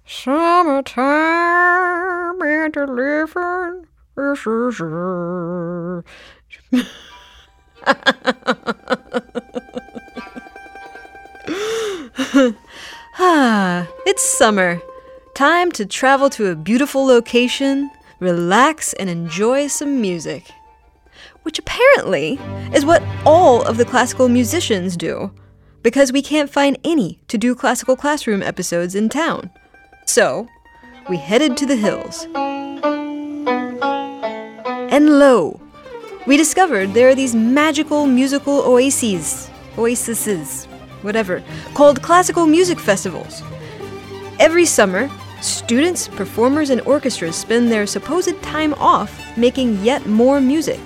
Summertime and the living is easy. It's summer. Time to travel to a beautiful location, relax, and enjoy some music. Which apparently is what all of the classical musicians do, because we can't find any to do classical classroom episodes in town. So, we headed to the hills. And lo, we discovered there are these magical musical oases, called classical music festivals. Every summer, students, performers, and orchestras spend their supposed time off making yet more music.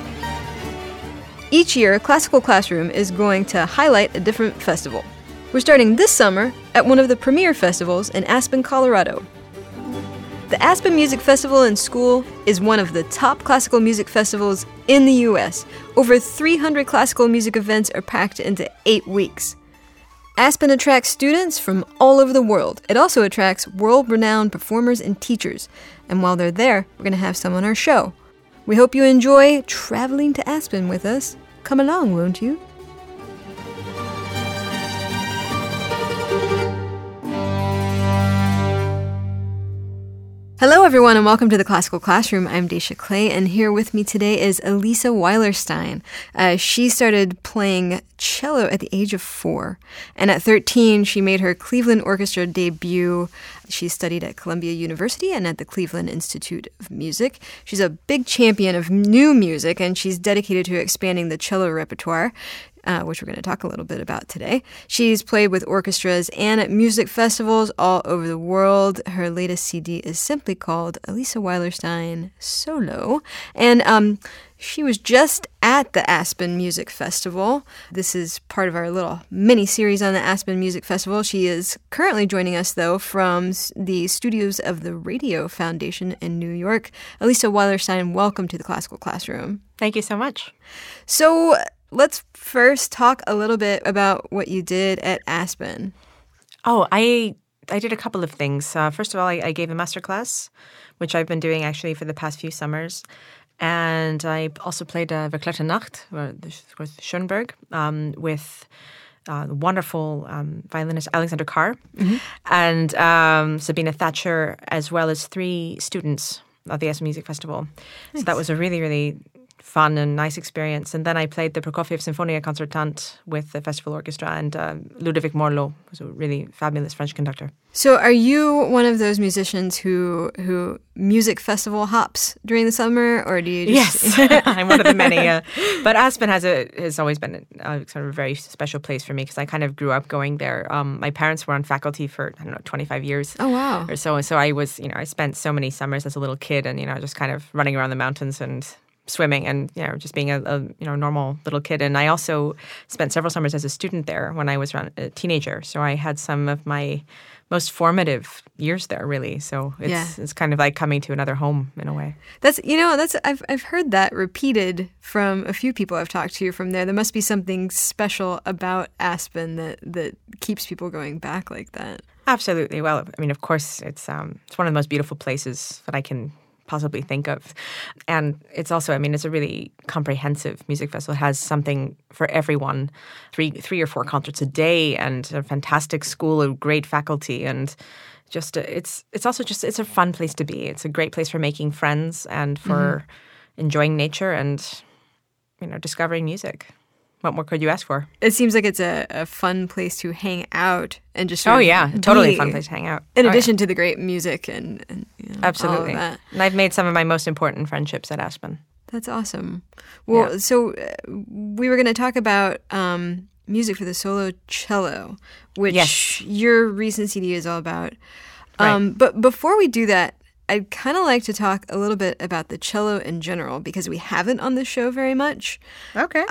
Each year, Classical Classroom is going to highlight a different festival. We're starting this summer at one of the premier festivals in Aspen, Colorado. The Aspen Music Festival and School is one of the top classical music festivals in the U.S. Over 300 classical music events are packed into 8 weeks. Aspen attracts students from all over the world. It also attracts world-renowned performers and teachers. And while they're there, we're going to have some on our show. We hope you enjoy traveling to Aspen with us. Come along, won't you? Hello, everyone, and welcome to the Classical Classroom. I'm Daisha Clay, and here with me today is Elisa Weilerstein. She started playing cello at the age of 4, and at 13, she made her Cleveland Orchestra debut. She studied at Columbia University and at the Cleveland Institute of Music. She's a big champion of new music, and she's dedicated to expanding the cello repertoire, which we're going to talk a little bit about today. She's played with orchestras and at music festivals all over the world. Her latest CD is simply called Elisa Weilerstein Solo. And she was just at the Aspen Music Festival. This is part of our little mini-series on the Aspen Music Festival. She is currently joining us, though, from the studios of the Radio Foundation in New York. Elisa Weilerstein, welcome to the Classical Classroom. Thank you so much. So let's first talk a little bit about what you did at Aspen. Oh, I did a couple of things. First of all, I gave a masterclass, which I've been doing actually for the past few summers. And I also played Verklärte Nacht, with Schoenberg, with the wonderful violinist Alexander Carr and Sabina Thatcher, as well as 3 students of the Aspen Music Festival. Nice. So that was a really, really fun and nice experience. And then I played the Prokofiev Sinfonia Concertante with the festival orchestra, and Ludovic Morlot was a really fabulous French conductor. So are you one of those musicians who music festival hops during the summer, or do you just... Yes, I'm one of the many. But Aspen has always been a sort of a very special place for me because I kind of grew up going there. My parents were on faculty for, 25 years. Oh, wow. Or so. And so I was, I spent so many summers as a little kid and, just kind of running around the mountains and swimming and, just being a normal little kid. And I also spent several summers as a student there when I was around a teenager. So I had some of my most formative years there, really. So it's kind of like coming to another home in a way. I've heard that repeated from a few people I've talked to from there. There must be something special about Aspen that keeps people going back like that. Absolutely. Well, of course, it's one of the most beautiful places that I can possibly think of. And it's also, it's a really comprehensive music festival. It has something for everyone, three or four concerts a day and a fantastic school of great faculty. And just it's a fun place to be. It's a great place for making friends and for enjoying nature and, discovering music. What more could you ask for? It seems like it's a fun place to hang out and just totally fun place to hang out. In addition to the great music and absolutely. all of that. And I've made some of my most important friendships at Aspen. That's awesome. Well, so we were going to talk about music for the solo cello, which your recent CD is all about. Right. But before we do that, I'd kind of like to talk a little bit about the cello in general because we haven't on the show very much. Okay.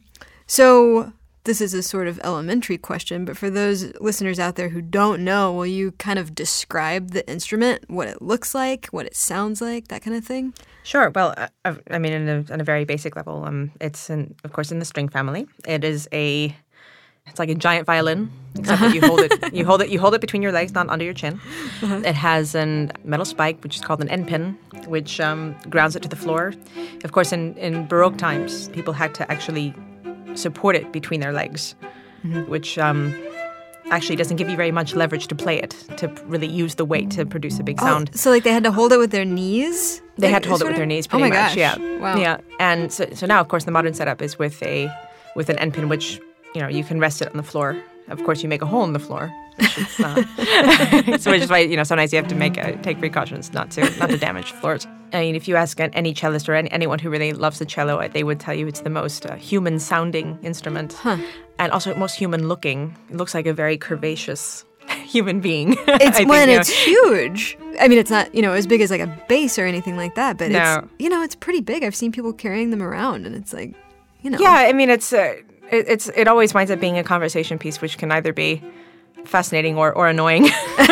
So this is a sort of elementary question, but for those listeners out there who don't know, will you kind of describe the instrument, what it looks like, what it sounds like, that kind of thing? Sure. Well, on a very basic level, it's, of course, in the string family. It is a It's like a giant violin, except that you hold it between your legs, not under your chin. It has a metal spike, which is called an end pin, which grounds it to the floor. Of course, in Baroque times, people had to actually support it between their legs, which actually doesn't give you very much leverage to play it, to really use the weight to produce a big sound. So like they had to hold it with their knees? They had to hold it with their knees pretty much. Gosh. Yeah. Wow. Yeah. And so now, of course, the modern setup is with an end pin, which, you can rest it on the floor. Of course, you make a hole in the floor. Which is why, sometimes you have to take precautions not to damage floors. I mean, if you ask any cellist or anyone who really loves the cello, they would tell you it's the most human-sounding instrument. And also most human-looking. It looks like a very curvaceous human being. It's huge. I mean, it's not, as big as like a bass or anything like that, but it's pretty big. I've seen people carrying them around, and it's like, Yeah, I mean, it always winds up being a conversation piece, which can either be fascinating or annoying.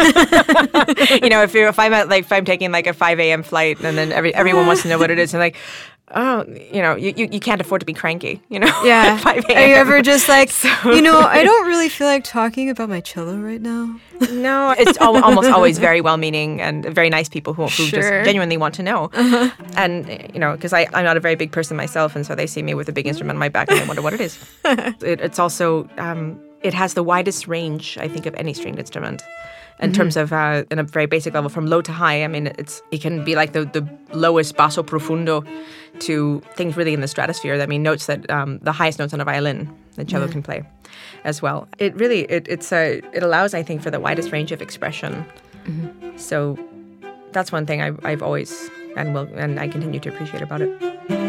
If I'm taking like a 5 a.m. flight and then everyone wants to know what it is, and like, oh, you can't afford to be cranky, Yeah. At 5 a.m. Are you ever just like, I don't really feel like talking about my cello right now? No, it's almost always very well-meaning and very nice people who just genuinely want to know. And, because I'm not a very big person myself, and so they see me with a big instrument on my back and they wonder what it is. It's also... it has the widest range, I think, of any stringed instrument in terms of, in a very basic level, from low to high. I mean, it can be like the lowest basso profundo to things really in the stratosphere. I mean, notes that the highest notes on a violin, the cello can play as well. It really, it allows, I think, for the widest range of expression. So that's one thing I've always and I continue to appreciate about it.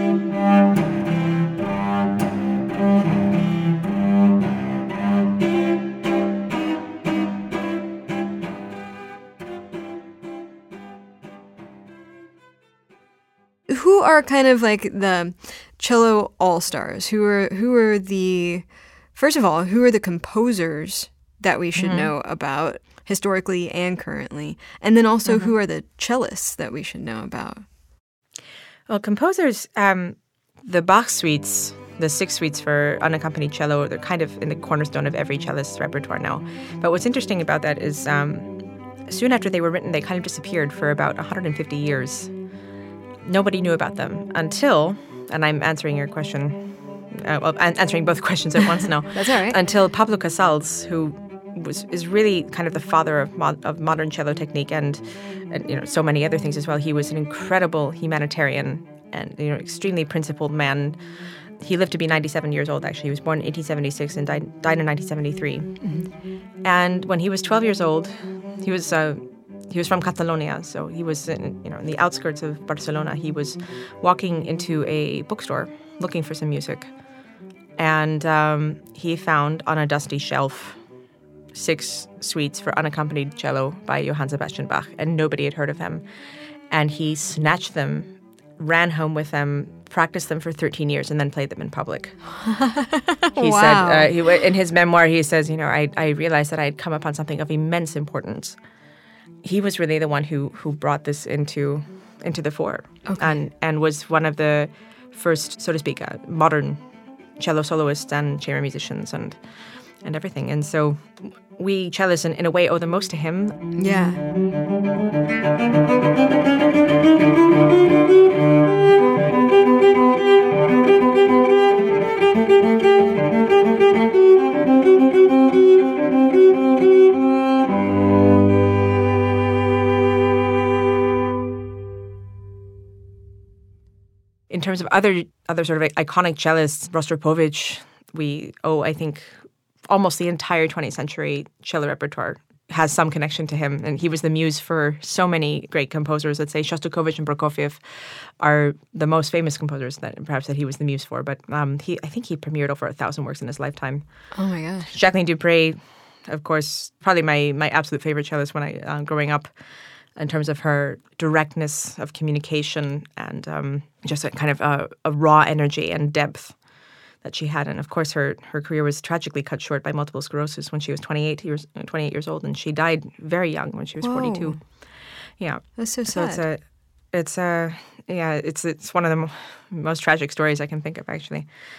Who are kind of like the cello all-stars? Who are the, first of all, who are the composers that we should know about historically and currently? And then also who are the cellists that we should know about? Well, composers, the Bach suites, the 6 suites for unaccompanied cello, they're kind of in the cornerstone of every cellist's repertoire now. But what's interesting about that is soon after they were written, they kind of disappeared for about 150 years. Nobody knew about them until, and I'm answering your question, answering both questions at once now. That's all right. Until Pablo Casals, who is really kind of the father of modern cello technique and so many other things as well. He was an incredible humanitarian and extremely principled man. He lived to be 97 years old, actually. He was born in 1876 and died in 1973. And when he was 12 years old, he was from Catalonia, so he was in the outskirts of Barcelona. He was walking into a bookstore looking for some music, and he found on a dusty shelf 6 suites for unaccompanied cello by Johann Sebastian Bach, and nobody had heard of him. And he snatched them, ran home with them, practiced them for 13 years, and then played them in public. He said, in his memoir, he says, I realized that I had come upon something of immense importance. He was really the one who brought this into the fore, and was one of the first, so to speak, modern cello soloists and chamber musicians and everything. And so we cellists, in a way, owe the most to him. Yeah. In terms of other sort of iconic cellists, Rostropovich, we owe, I think, almost the entire 20th century cello repertoire has some connection to him. And he was the muse for so many great composers. Let's say Shostakovich and Prokofiev are the most famous composers that he was the muse for. But I think he premiered over 1,000 works in his lifetime. Oh my gosh. Jacqueline Dupre, of course, probably my absolute favorite cellist when I growing up, in terms of her directness of communication and just a kind of a raw energy and depth that she had. And of course, her career was tragically cut short by multiple sclerosis when she was 28 years old, and she died very young when she was 42. Yeah, that's so sad. So it's one of the most tragic stories I can think of, actually.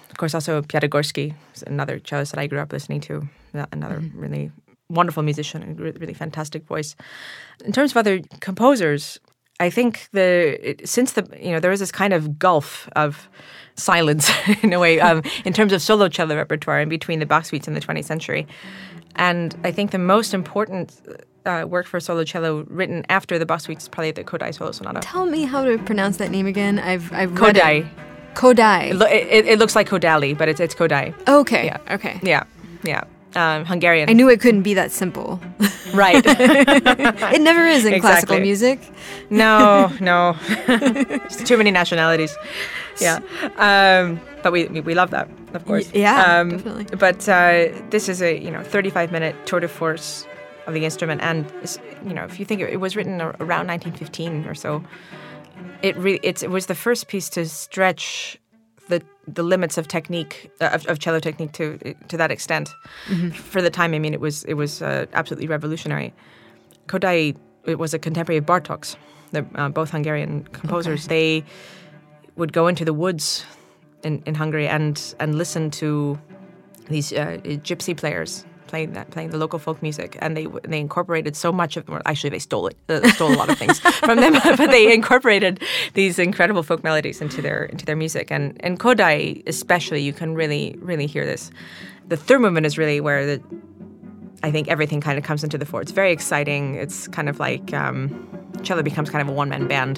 Of course, also Piatigorsky is another cellist that I grew up listening to. Another really wonderful musician, and really fantastic voice. In terms of other composers, I think there is this kind of gulf of silence in a way in terms of solo cello repertoire in between the Bach suites in the 20th century. And I think the most important work for solo cello written after the Bach suites is probably the Kodai solo sonata. Tell me how to pronounce that name again. I've read Kodai. it. Kodai. It looks like Kodali, but it's Kodai. Okay. Yeah. Okay. Yeah. Hungarian. I knew it couldn't be that simple. Right. It never is in classical music. No. Just too many nationalities. Yeah. But we love that, of course. Yeah, definitely. But this is a 35-minute tour de force of the instrument, and if you think it was written around 1915 or so, it was the first piece to stretch the limits of technique of cello technique to that extent. For the time. I mean, it was absolutely revolutionary. Kodai, it was a contemporary of Bartók's. They're both Hungarian composers. Okay. They would go into the woods in Hungary and listen to these gypsy players playing the local folk music, and they incorporated so much of. Well, actually, they stole a lot of things from them, but they incorporated these incredible folk melodies into their music. And in Kodai, especially, you can really, really hear this. The third movement is really where I think everything kind of comes into the fore. It's very exciting. It's kind of like cello becomes kind of a one-man band.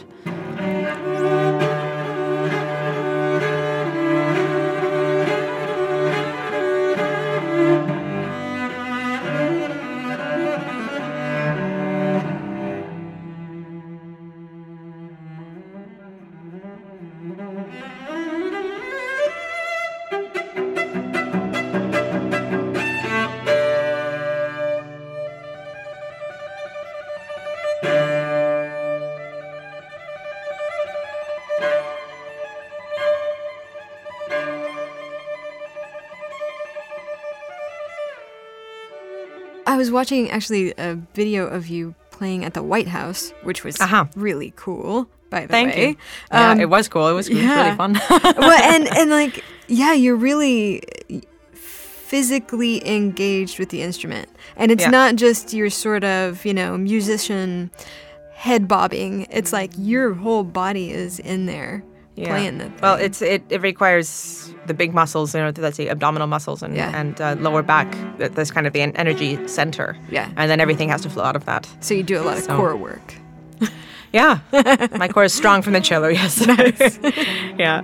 I was watching actually a video of you playing at the White House, which was really cool, by the way. Thank you. Yeah, it was cool. It was really fun. Well, and like, yeah, you're really physically engaged with the instrument. And it's not just your sort of, musician head bobbing. It's like your whole body is in there playing that thing. Well, it requires the big muscles, let's say abdominal muscles and lower back. That's kind of the energy center. Yeah. And then everything has to flow out of that. So you do a lot of core work. Yeah. My core is strong from the cello, yes. Nice. Yeah.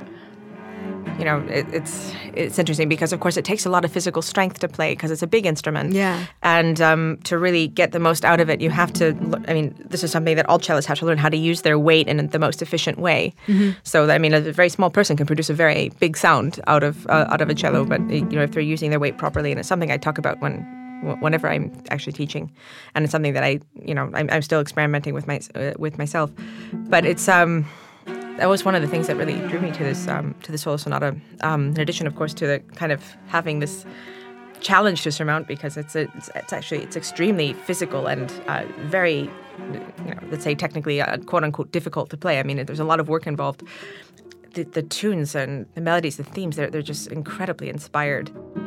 It's interesting because, of course, it takes a lot of physical strength to play because it's a big instrument. Yeah. And to really get the most out of it, you have to, this is something that all cellists have to learn, how to use their weight in the most efficient way. Mm-hmm. So, a very small person can produce a very big sound out of a cello, but, if they're using their weight properly, and it's something I talk about whenever I'm actually teaching, and it's something that I'm still experimenting with myself. But it's that was one of the things that really drew me to the solo sonata. In addition, of course, to the kind of having this challenge to surmount, because it's extremely physical and very, let's say technically quote unquote difficult to play. There's a lot of work involved. The tunes and the melodies, the themes, they're just incredibly inspired.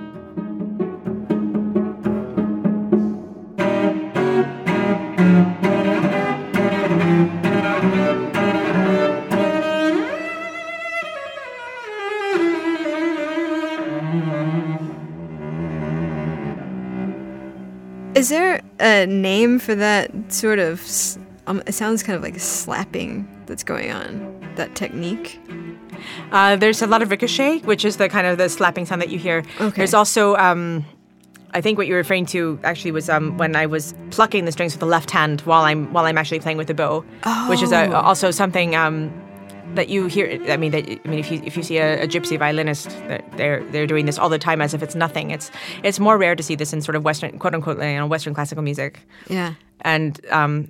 Is there a name for that sort of, it sounds kind of like slapping that's going on, that technique? There's a lot of ricochet, which is the kind of the slapping sound that you hear. Okay. There's also, I think what you're referring to actually was when I was plucking the strings with the left hand while I'm actually playing with the bow, which is also something that you hear. If you see a gypsy violinist, they're doing this all the time as if it's nothing. It's more rare to see this in sort of Western, quote unquote, Western classical music. Yeah. And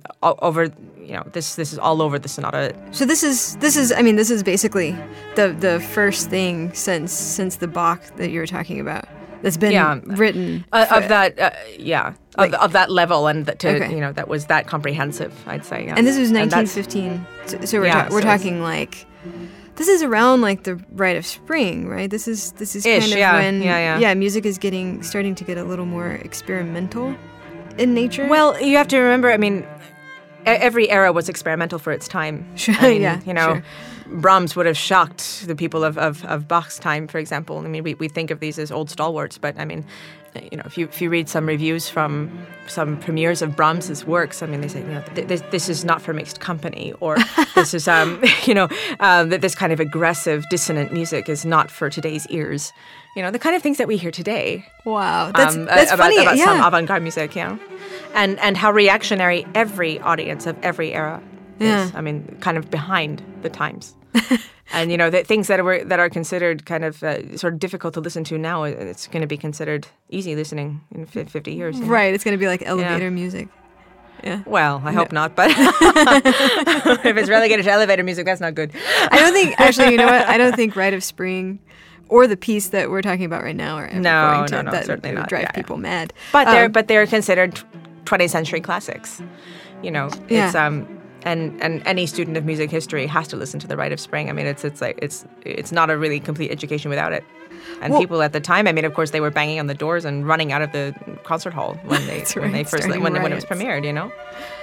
this is all over the sonata. So this is basically the first thing since the Bach that you were talking about that's been written of that of that level, and that was that comprehensive, I'd say. Yes. And this was 1915. So we're talking like This is around like the Rite of Spring, right? This is kind of when music is starting to get a little more experimental in nature. Well, you have to remember, I mean, every era was experimental for its time. Sure, I mean, yeah, you know, sure. Brahms would have shocked the people of Bach's time, for example. I mean, we think of these as old stalwarts, but I mean, you know, if you read some reviews from some premieres of Brahms's works, I mean, they say, you know, this is not for mixed company, or this is, you know, this kind of aggressive, dissonant music is not for today's ears. You know, the kind of things that we hear today. Wow, that's funny. About yeah. some avant-garde music, you know, and how reactionary every audience of every era is. I mean, kind of behind the times. And you know, the things that are considered kind of sort of difficult to listen to now, it's going to be considered easy listening in 50 years. You know? Right, it's going to be like elevator music. Yeah. Well, I hope not, but if it's relegated to elevator music, that's not good. I don't think, actually, you know what? I don't think Rite of Spring or the piece that we're talking about right now are ever going to that certainly not. Drive people mad. But they're considered 20th century classics. You know, it's and any student of music history has to listen to the Rite of Spring. I mean, it's not a really complete education without it. And people at the time, I mean, of course, they were banging on the doors and running out of the concert hall when it was premiered. You know.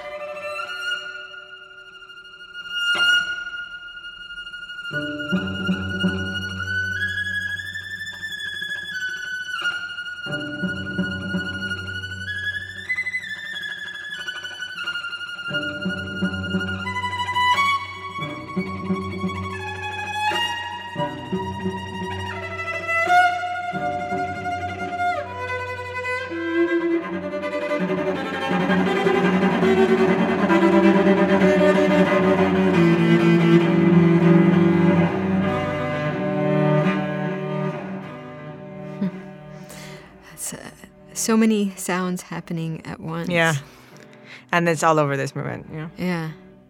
So many sounds happening at once. Yeah. And it's all over this movement, you know? Yeah.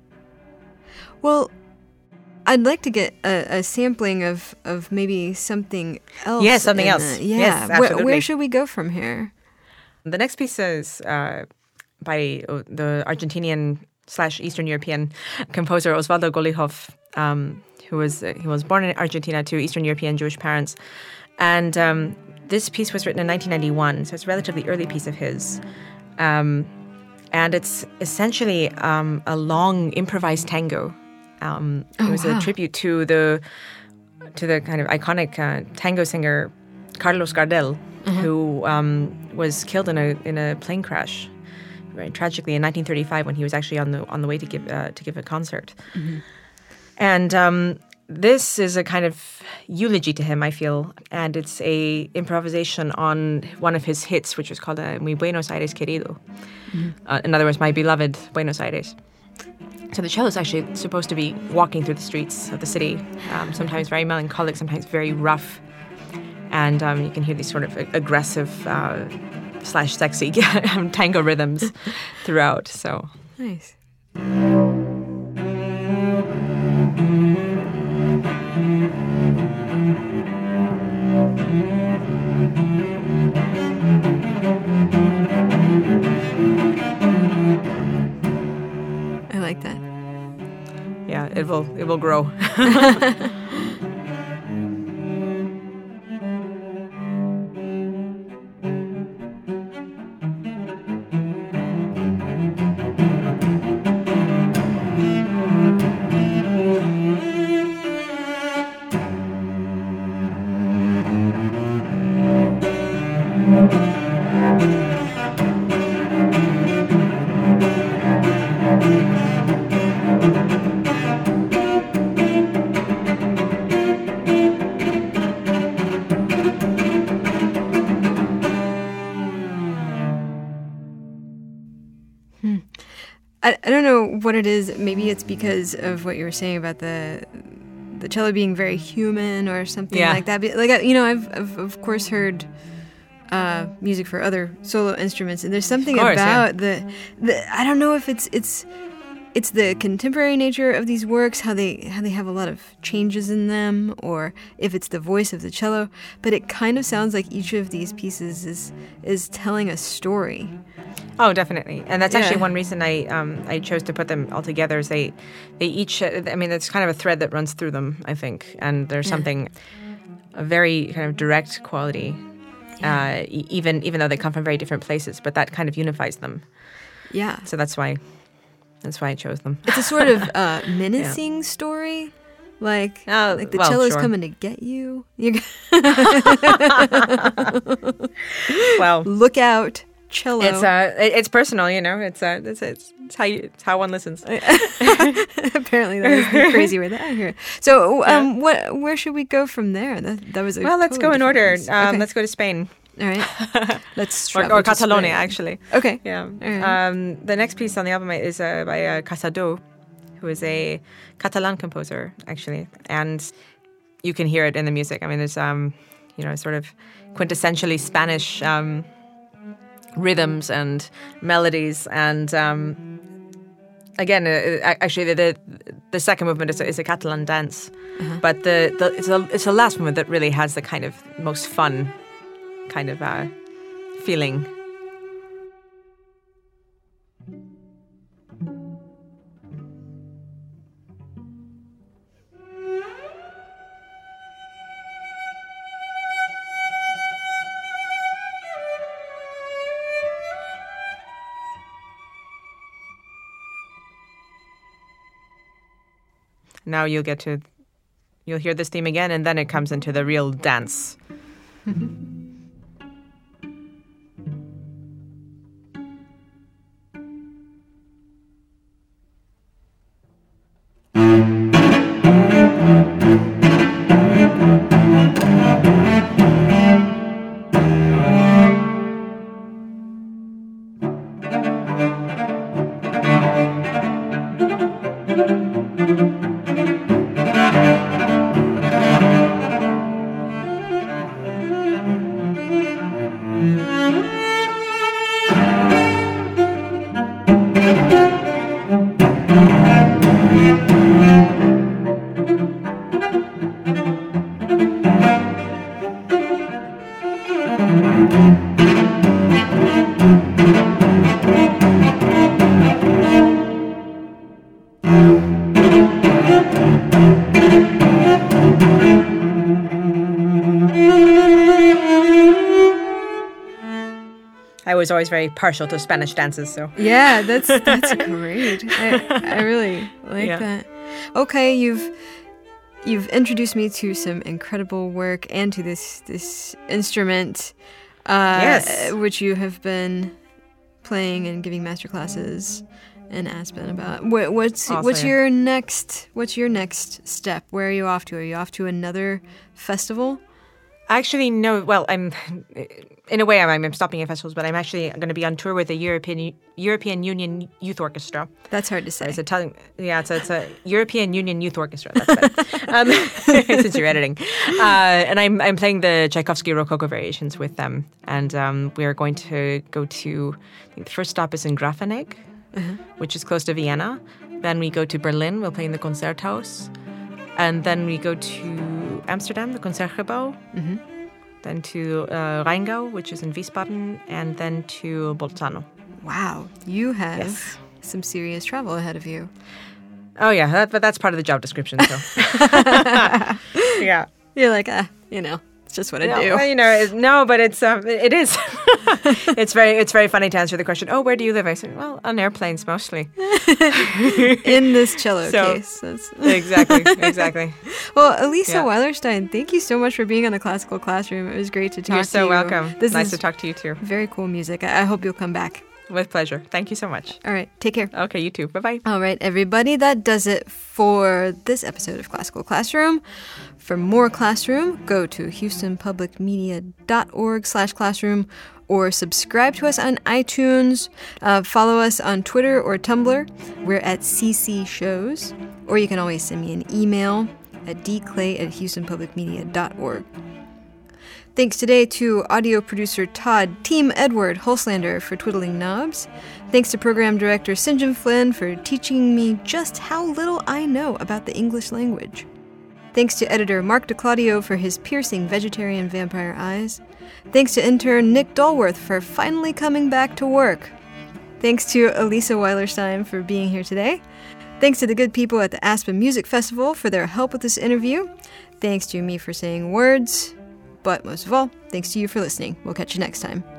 Well, I'd like to get a sampling of maybe something else. Yeah, something else. Yeah. Yes, absolutely. Where should we go from here? The next piece is by the Argentinian/Eastern European composer Osvaldo Golijov, who was born in Argentina to Eastern European Jewish parents. And this piece was written in 1991, so it's a relatively early piece of his. And it's essentially a long improvised tango. It was a tribute to the kind of iconic tango singer Carlos Gardel, who was killed in a plane crash, very tragically in 1935 when he was actually on the way to give a concert. Mm-hmm. And this is a kind of eulogy to him, I feel, and it's a improvisation on one of his hits, which was called Mi Buenos Aires Querido. Mm-hmm. In other words, My Beloved Buenos Aires. So the cello is actually supposed to be walking through the streets of the city, sometimes very melancholic, sometimes very rough. And you can hear these sort of aggressive / sexy tango rhythms throughout. So nice. I like that. Yeah, it will grow. I don't know what it is. Maybe it's because of what you were saying about the cello being very human or something like that. Like, I've of course heard music for other solo instruments, and there's something about the I don't know if it's it's the contemporary nature of these works, how they have a lot of changes in them, or if it's the voice of the cello. But it kind of sounds like each of these pieces is telling a story. Oh, definitely, and that's actually one reason I chose to put them all together. Is they each, I mean, it's kind of a thread that runs through them, I think, and there's something, a very kind of direct quality, even though they come from very different places, but that kind of unifies them. Yeah. So that's why I chose them. It's a sort of menacing story. Like the cello's coming to get you. Well, look out, cello. It's personal, you know. It's how one listens. Apparently, that was the crazy way that I hear it. So, where should we go from there? That was let's go in order. Okay. Let's go to Spain. All right. Let's or Catalonia, actually. Okay. Yeah. Right. The next piece on the album is by Casado, who is a Catalan composer, actually, and you can hear it in the music. I mean, there's sort of quintessentially Spanish rhythms and melodies, and again, actually, the second movement is a Catalan dance, but it's the last movement that really has the kind of most fun kind of feeling. Now you'll hear this theme again, and then it comes into the real dance. I was always very partial to Spanish dances, so yeah, that's great. I really like that. Okay, you've introduced me to some incredible work and to this instrument, which you have been playing and giving master classes in Aspen about. What's your next step? Where are you off to? Are you off to another festival? Actually, no. Well, I'm stopping at festivals, but I'm actually going to be on tour with the European Union Youth Orchestra. That's hard to say. It's a European Union Youth Orchestra. That's better. Since you're editing, and I'm playing the Tchaikovsky Rococo variations with them, and we are going to go to. I think the first stop is in Grafenegg, which is close to Vienna. Then we go to Berlin. We'll play in the Concerthaus. And then we go to Amsterdam, the Concertgebouw, then to Rheingau, which is in Wiesbaden, and then to Bolzano. Wow, you have some serious travel ahead of you. Oh yeah, but that's part of the job description. So yeah, you're like, it's just what I do. Well, but it is. It's very funny to answer the question. Oh, where do you live? I said, well, on airplanes mostly. In this cello case. Exactly. Well, Elisa Weilerstein, thank you so much for being on the Classical Classroom. It was great to talk to you. You're so welcome. Nice to talk to you too. Very cool music. I hope you'll come back. With pleasure. Thank you so much. All right. Take care. Okay, you too. Bye-bye. All right, everybody. That does it for this episode of Classical Classroom. For more Classroom, go to houstonpublicmedia.org/classroom or subscribe to us on iTunes. Follow us on Twitter or Tumblr. We're at CC Shows. Or you can always send me an email at dclay@houstonpublicmedia.org. Thanks today to audio producer Todd Team Edward Holslander for twiddling knobs. Thanks to program director Sinjin Flynn for teaching me just how little I know about the English language. Thanks to editor Mark DeClaudio for his piercing vegetarian vampire eyes. Thanks to intern Nick Dolworth for finally coming back to work. Thanks to Elisa Weilerstein for being here today. Thanks to the good people at the Aspen Music Festival for their help with this interview. Thanks to me for saying words. But most of all, thanks to you for listening. We'll catch you next time.